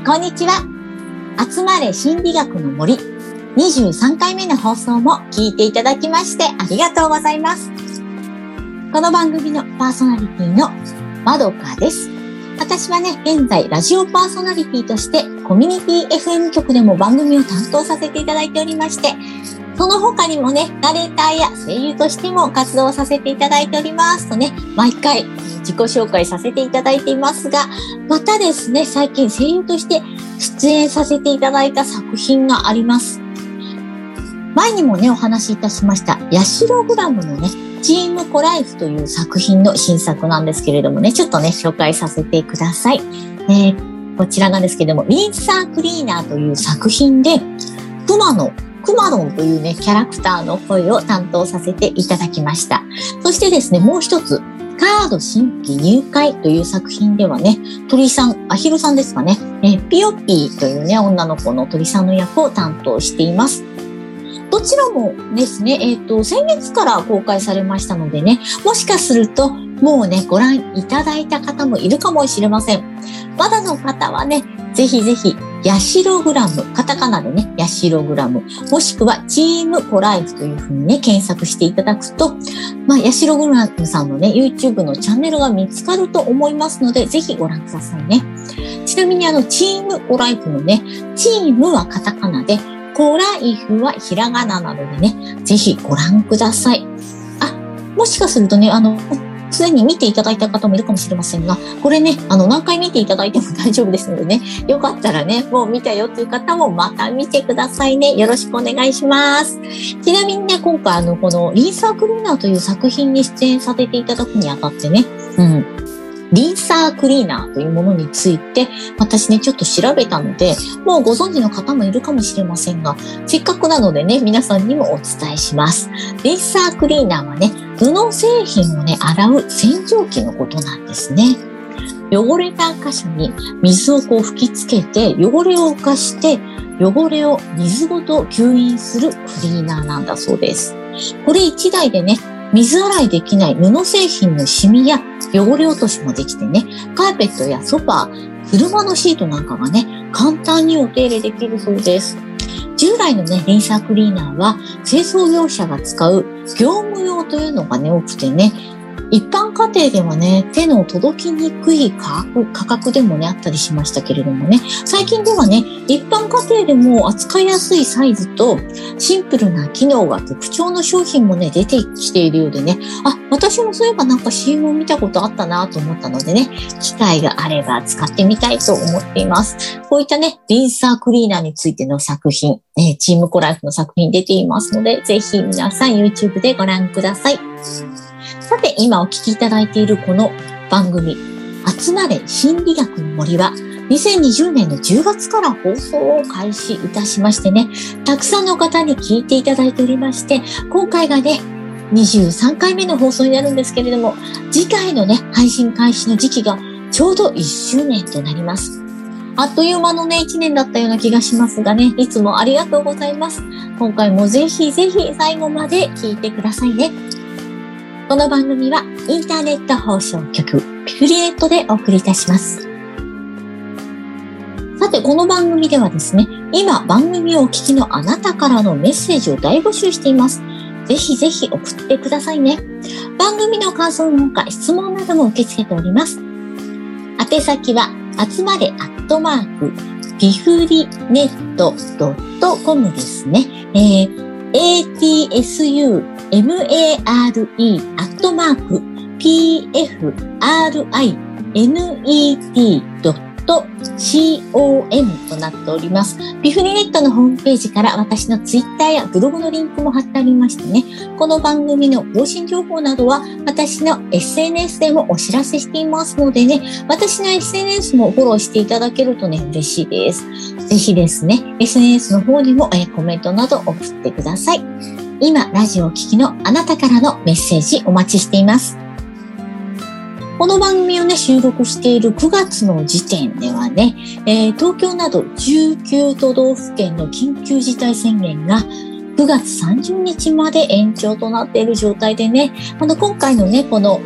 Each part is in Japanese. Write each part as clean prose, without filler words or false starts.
こんにちは。集まれ心理学の森23回目の放送も聞いていただきましてありがとうございます。この番組のパーソナリティのまどかです。私はね、現在ラジオパーソナリティとしてコミュニティ FM 局でも番組を担当させていただいておりまして、その他にもね、ナレーターや声優としても活動させていただいておりますとね、毎回自己紹介させていただいていますが、またですね、最近声優として出演させていただいた作品があります。前にもね、お話しいたしました、ヤシログラムのね、チームコライフという作品の新作なんですけれどもね、ちょっとね、紹介させてください。こちらなんですけれども、リンサークリーナーという作品で、くまのんというね、キャラクターの声を担当させていただきました。そしてですね、もう一つ、カード新規入会という作品ではね、鳥さん、アヒルさんですかね、ピヨピーというね、女の子の鳥さんの役を担当しています。どちらもですね、先月から公開されましたのでね、もしかすると、もうね、ご覧いただいた方もいるかもしれません。まだの方はね、ぜひぜひ、ヤシログラム、カタカナでね、ヤシログラム、もしくはチームコライフというふうにね、検索していただくと、ヤシログラムさんのね、YouTube のチャンネルが見つかると思いますので、ぜひご覧くださいね。ちなみにチームコライフのね、チームはカタカナで、コライフはひらがななのでね、ぜひご覧ください。もしかするとね、すでに見ていただいた方もいるかもしれませんが、これね、何回見ていただいても大丈夫ですのでね、よかったらね、もう見たよという方もまた見てくださいね。よろしくお願いします。ちなみにね、今回このリンサークリーナーという作品に出演させていただくにあたってね、リンサークリーナーというものについて、私ね、ちょっと調べたので、もうご存知の方もいるかもしれませんが、せっかくなのでね、皆さんにもお伝えします。リンサークリーナーはね、布製品をね、洗う洗浄機のことなんですね。汚れた箇所に水を吹きつけて、汚れを浮かして、汚れを水ごと吸引するクリーナーなんだそうです。これ1台でね、水洗いできない布製品のシミや汚れ落としもできてね、カーペットやソファー、車のシートなんかがね、簡単にお手入れできるそうです。従来のね、リンサークリーナーは清掃業者が使う業務用というのがね、多くてね、一般家庭ではね、手の届きにくい価格でもね、あったりしましたけれどもね、最近ではね、一般家庭でも扱いやすいサイズとシンプルな機能が特徴の商品もね、出てきているようでね、私もそういえばなんか CM を見たことあったなと思ったのでね、機会があれば使ってみたいと思っています。こういったね、リンサークリーナーについての作品、チームコライフの作品出ていますので、ぜひ皆さん YouTube でご覧ください。さて、今お聞きいただいているこの番組、集まれ心理学の森は、2020年の10月から放送を開始いたしましてね、たくさんの方に聞いていただいておりまして、今回がね、23回目の放送になるんですけれども、次回のね、配信開始の時期がちょうど1周年となります。あっという間のね、1年だったような気がしますがね、いつもありがとうございます。今回もぜひぜひ最後まで聞いてくださいね。この番組はインターネット放送局ピフリネットでお送りいたします。さて、この番組ではですね、今番組をお聞きのあなたからのメッセージを大募集しています。ぜひぜひ送ってくださいね。番組の感想の他、質問なども受け付けております。宛先は集まれピフリネット .com ですね。ATSUMARE@PFRINET.com となっております。ピフリネットのホームページから私のツイッターやブログのリンクも貼ってありましてね、この番組の更新情報などは私の SNS でもお知らせしていますのでね、私の SNS もフォローしていただけるとね、嬉しいです。ぜひですね、SNS の方にもコメントなど送ってください。今、ラジオを聴きのあなたからのメッセージお待ちしています。この番組をね、収録している9月の時点ではね、東京など19都道府県の緊急事態宣言が9月30日まで延長となっている状態でね、今回のね、この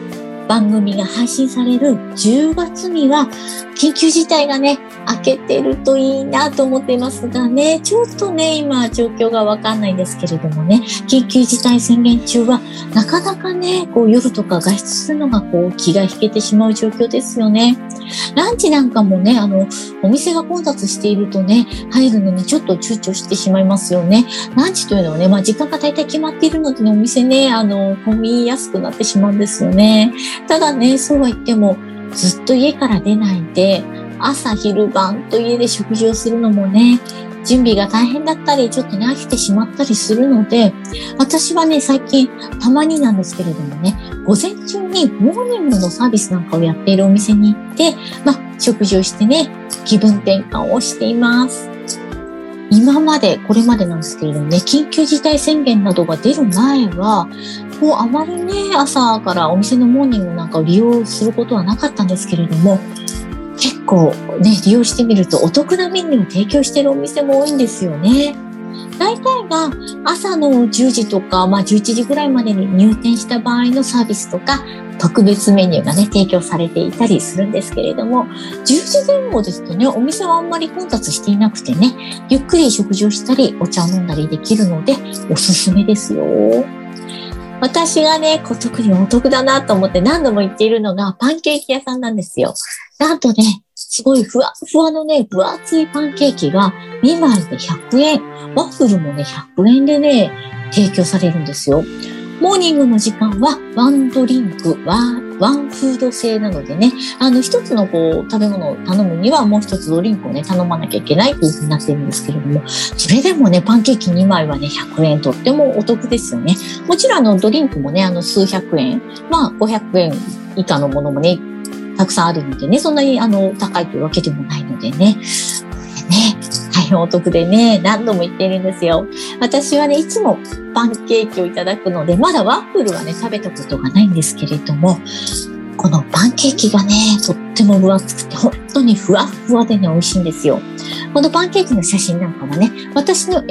番組が配信される10月には緊急事態がね、明けてるといいなと思っていますがね、ちょっとね、今状況がわかんないんですけれどもね、緊急事態宣言中はなかなかね、夜とか外出するのが気が引けてしまう状況ですよね。ランチなんかもね、お店が混雑しているとね、入るのにちょっと躊躇してしまいますよね。ランチというのはね、時間が大体決まっているのでね、お店ね、混みやすくなってしまうんですよね。ただね、そうは言っても、ずっと家から出ないで、朝昼晩と家で食事をするのもね、準備が大変だったり、ちょっとね、飽きてしまったりするので、私はね、最近、たまになんですけれどもね、午前中にモーニングのサービスなんかをやっているお店に行って、食事をしてね、気分転換をしています。これまでなんですけれどもね、緊急事態宣言などが出る前は、あまりね、朝からお店のモーニングなんかを利用することはなかったんですけれども、結構ね、利用してみるとお得なメニューを提供しているお店も多いんですよね。大体が朝の10時とか、11時ぐらいまでに入店した場合のサービスとか、特別メニューがね、提供されていたりするんですけれども、10時前後ですとね、お店はあんまり混雑していなくてね、ゆっくり食事をしたり、お茶を飲んだりできるので、おすすめですよ。私がね、特にお得だなと思って何度も言っているのがパンケーキ屋さんなんですよ。なんとね、すごいふわふわのね、分厚いパンケーキが2枚で100円。ワッフルもね、100円でね、提供されるんですよ。モーニングの時間はワンドリンク、ワンフード制なのでね、一つの食べ物を頼むにはもう一つドリンクをね、頼まなきゃいけないというふうになっているんですけれども、それでもね、パンケーキ2枚はね、100円とってもお得ですよね。もちろんドリンクもね、数百円、500円以下のものもね、たくさんあるのでね、そんなに高いというわけでもないのでね、大変お得でね、何度も言っているんですよ。私はね、いつもパンケーキをいただくので、まだワッフルはね、食べたことがないんですけれども、このパンケーキがね、とっても分厚くて、本当にふわふわでね、美味しいんですよ。このパンケーキの写真なんかはね、私の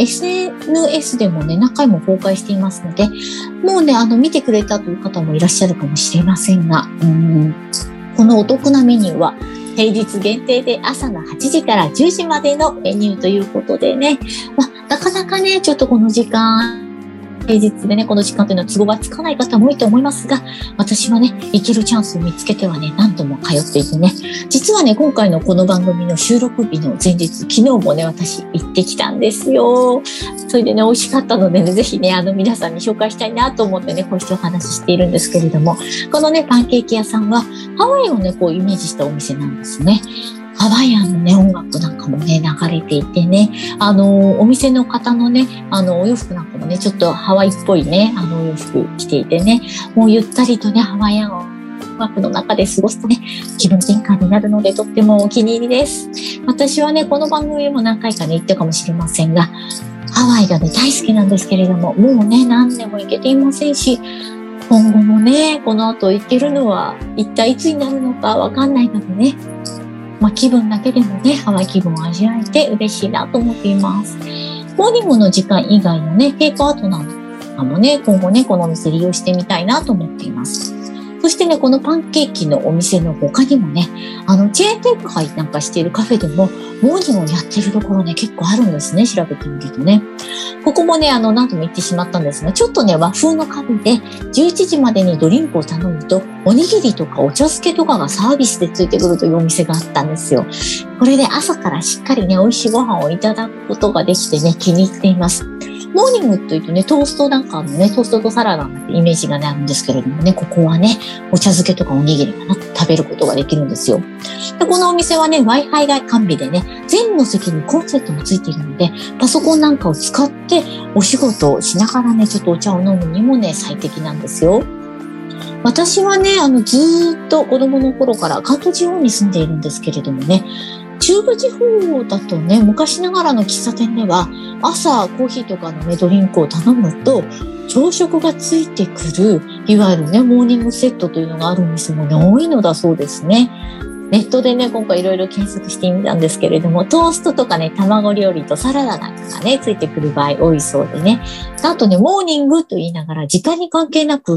SNS でもね、何回も公開していますので、もうね、見てくれたという方もいらっしゃるかもしれませんが、このお得なメニューは、平日限定で朝の8時から10時までのメニューということでね、なかなかね、ちょっとこの時間、平日でね、この時間というのは都合がつかない方も多いと思いますが、私はね、行けるチャンスを見つけてはね、何度も通っていてね、実はね、今回のこの番組の収録日の前日、昨日もね、私行ってきたんですよ。それでね、美味しかったのでね、ぜひね、皆さんに紹介したいなと思ってね、こうしてお話ししているんですけれども、このね、パンケーキ屋さんは、ハワイをね、イメージしたお店なんですね。ハワイアンのね、音楽なんかもね、流れていてね、お店の方のね、お洋服なんかもね、ちょっとハワイっぽいね、お洋服着ていてね、もうゆったりとね、ハワイアン音楽の中で過ごすとね、気分転換になるので、とってもお気に入りです。私はね、この番組も何回かね、行ったかもしれませんが、ハワイがね、大好きなんですけれども、もうね、何年も行けていませんし、今後もね、この後行けるのは、一体いつになるのかわかんないのでね、気分だけでもね、ハワイ気分を味わえて嬉しいなと思っています。モーニングの時間以外のね、テイクアウトなんかもね、今後ね、このお店利用してみたいなと思っています。そしてね、このパンケーキのお店の他にもね、チェーン店舗なんかしているカフェでも、モーニングをやってるところね、結構あるんですね、調べてみるとね。ここもね、何度も言ってしまったんですが、ちょっとね、和風のカフェで、11時までにドリンクを頼むと、おにぎりとかお茶漬けとかがサービスでついてくるというお店があったんですよ。これで朝からしっかりね、美味しいご飯をいただくことができてね、気に入っています。モーニングというとね、トーストなんかのね、トーストとサラダなんてイメージがね、あるんですけれどもね、ここはね、お茶漬けとかおにぎりが食べることができるんですよ。で、このお店はね、Wi-Fi が完備でね、全の席にコンセントもついているので、パソコンなんかを使ってお仕事をしながらね、ちょっとお茶を飲むにもね、最適なんですよ。私はね、ずーっと子供の頃から関東地方に住んでいるんですけれどもね、中部地方だとね、昔ながらの喫茶店では、朝コーヒーとかのね、ドリンクを頼むと、朝食がついてくる、いわゆるね、モーニングセットというのがあるお店もね、多いのだそうですね。ネットでね、今回いろいろ検索してみたんですけれども、トーストとかね、卵料理とサラダなんかがね、ついてくる場合多いそうでね。あとね、モーニングと言いながら、時間に関係なく、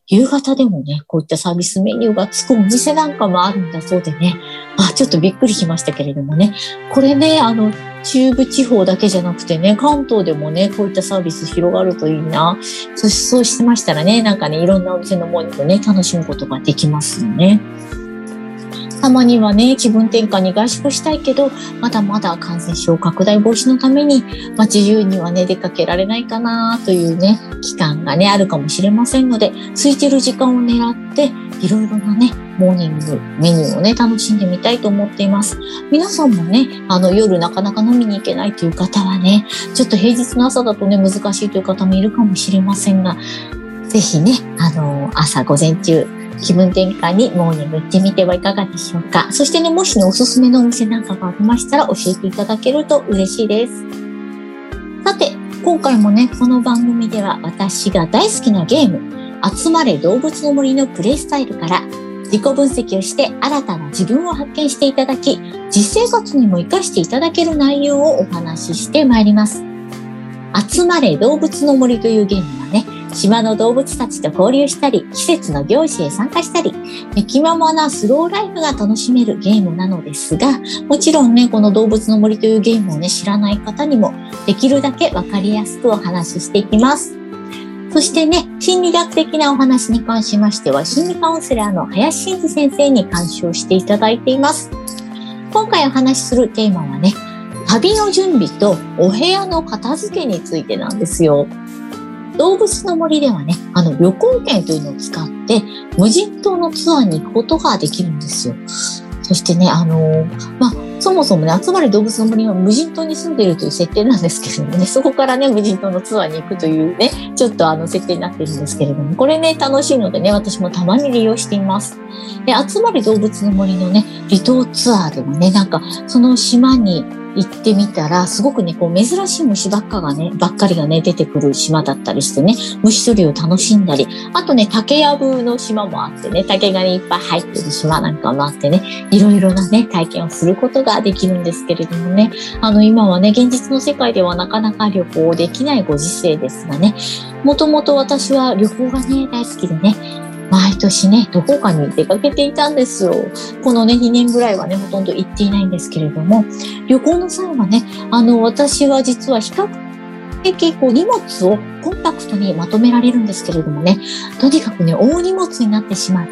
夕方でもね、こういったサービスメニューがつくお店なんかもあるんだそうでね、ちょっとびっくりしましたけれどもね、これね、中部地方だけじゃなくてね、関東でもね、こういったサービス広がるといいな。そうしてましたらね、なんかね、いろんなお店のモーニングね、楽しむことができますよね。たまにはね、気分転換に外食したいけど、まだまだ感染症拡大防止のために、自由にはね、出かけられないかなというね、期間がね、あるかもしれませんので、空いてる時間を狙って、いろいろなね、モーニングメニューをね、楽しんでみたいと思っています。皆さんもね、夜なかなか飲みに行けないという方はね、ちょっと平日の朝だとね、難しいという方もいるかもしれませんが、ぜひね、朝午前中、気分転換にモーニング行ってみてはいかがでしょうか。そしてね、もしね、おすすめのお店なんかがありましたら教えていただけると嬉しいです。さて、今回もね、この番組では私が大好きなゲーム、集まれ動物の森のプレイスタイルから自己分析をして新たな自分を発見していただき、実生活にも活かしていただける内容をお話ししてまいります。集まれ動物の森というゲームはね、島の動物たちと交流したり、季節の行事へ参加したり、気ままなスローライフが楽しめるゲームなのですが、もちろんね、この動物の森というゲームをね、知らない方にもできるだけわかりやすくお話ししていきます。そしてね、心理学的なお話に関しましては、心理カウンセラーの林真嗣先生に監修をしていただいています。今回お話しするテーマはね、旅の準備とお部屋の片付けについてなんですよ。動物の森ではね、旅行券というのを使って無人島のツアーに行くことができるんですよ。そしてね、そもそもね、集まれ動物の森は無人島に住んでいるという設定なんですけれどもね、そこからね、無人島のツアーに行くというね、ちょっと設定になってるんですけれども、これね、楽しいのでね、私もたまに利用しています。で、集まれ動物の森のね、離島ツアーでもね、なんか、その島に行ってみたら、すごくね、こう珍しい虫ばっかりがね、出てくる島だったりしてね、虫取りを楽しんだり、あとね、竹やぶの島もあってね、竹がね、いっぱい入ってる島なんかもあってね、いろいろなね、体験をすることができるんですけれどもね、今はね、現実の世界ではなかなか旅行できないご時世ですがね、もともと私は旅行がね、大好きでね、毎年ね、どこかに出かけていたんですよ。このね、2年ぐらいはね、ほとんど行っていないんですけれども、旅行の際はね、私は実は比較的荷物をコンパクトにまとめられるんですけれどもね、とにかくね、大荷物になってしまって、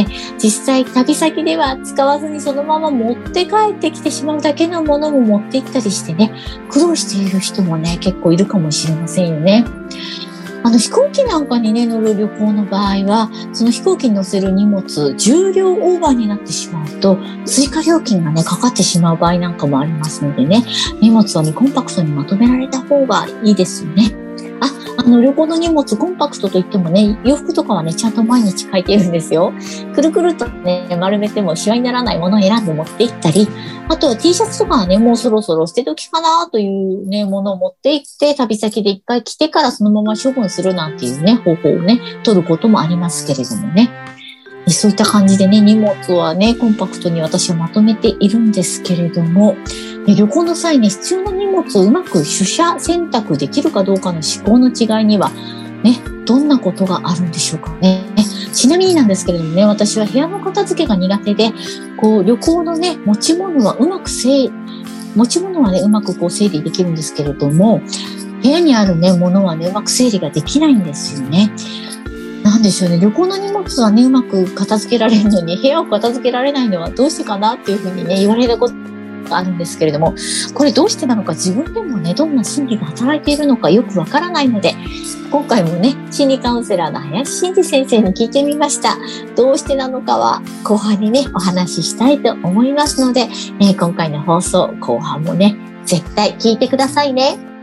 実際旅先では使わずにそのまま持って帰ってきてしまうだけのものも持って行ったりしてね、苦労している人もね、結構いるかもしれませんよね。飛行機なんかにね、乗る旅行の場合は、その飛行機に乗せる荷物、重量オーバーになってしまうと、追加料金がね、かかってしまう場合なんかもありますのでね、荷物はね、コンパクトにまとめられた方がいいですよね。旅行の荷物コンパクトといってもね、洋服とかはね、ちゃんと毎日履いているんですよ。くるくるとね、丸めてもシワにならないものを選んで持って行ったり、あとは T シャツとかはね、もうそろそろ捨て時かなというね、ものを持って行って、旅先で一回着てからそのまま処分するなんていうね、方法をね、取ることもありますけれどもね。そういった感じでね、荷物はね、コンパクトに私はまとめているんですけれども、旅行の際に必要な荷物をうまく取捨選択できるかどうかの思考の違いには、ね、どんなことがあるんでしょうかね。ちなみになんですけれどもね、私は部屋の片付けが苦手で、旅行のね、持ち物はね、うまく整理できるんですけれども、部屋にあるね、ものはね、うまく整理ができないんですよね。なんでしょうね。旅行の荷物はね、うまく片付けられるのに、部屋を片付けられないのはどうしてかなっていうふうにね、言われたことがあるんですけれども、これどうしてなのか自分でもね、どんな心理が働いているのかよくわからないので、今回もね、心理カウンセラーの林真嗣先生に聞いてみました。どうしてなのかは後半にね、お話ししたいと思いますので、今回の放送後半もね、絶対聞いてくださいね。